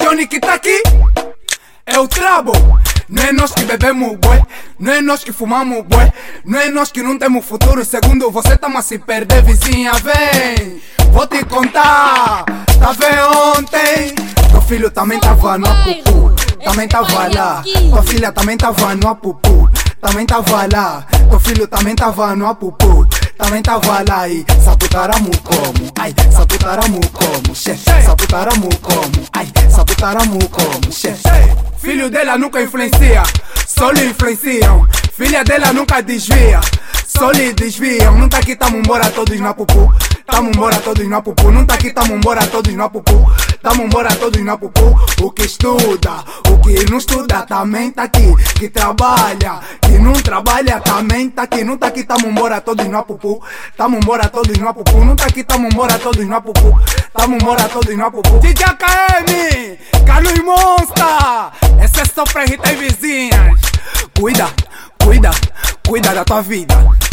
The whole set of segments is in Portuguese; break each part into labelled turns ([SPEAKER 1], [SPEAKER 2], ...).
[SPEAKER 1] Johnny que tá aqui é o Trabo. Não é nós que bebemos bué, não é nós que fumamos bué, não é nós que não temos futuro. Segundo você tamo a se perder, vizinha, vem. Vou te contar, tá vendo ontem? Teu filho também tava no apupu, também tava lá. Tua filha também tava no apupu, também tava lá. Teu filho também tava no apupu, também tava lá. E saputaramu como, ai, saputaramu como, che, saputaramu como, ai, saputaramu como, che. Filho dela nunca influencia, só lhe influenciam. Filha dela nunca desvia, só lhe desviam. Não tá aqui, tamo embora todos na pupu, tamo embora todos na pupu. Não tá aqui, tamo embora todos na pupu, tamo embora todos na pupu. O que estuda, o que não estuda também tá aqui. Que trabalha, que não trabalha também tá aqui. Não tá aqui, tamo embora todos na pupu, tamo embora todos na pupu. Não tá aqui, tamo embora todos na pupu, tamo embora todos na pupu. DJ KM, Carlos Monster, essa é só pra irritar as vizinhas. Cuida, cuida, cuida da tua vida.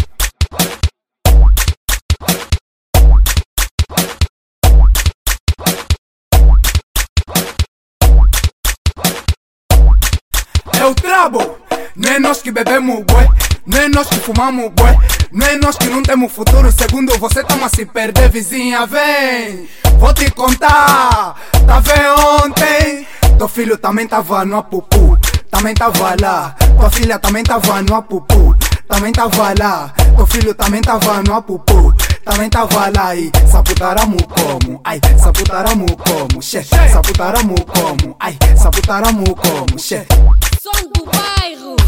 [SPEAKER 1] É o Trabo. Não é nós que bebemos bué, não é nós que fumamos bué, não é nós que não temos futuro. Segundo você tamo a se perder, vizinha, vem. Vou te contar, tá vendo ontem? Teu filho também tava no apupu, também tava lá. Tua filha também tava no apupu, também tava lá. Teu filho também tava no apupu, também tava lá. E saputaramu como, ai, saputaramu como, che, saputaramu como, ai, saputaramu como, che.
[SPEAKER 2] Som do bairro.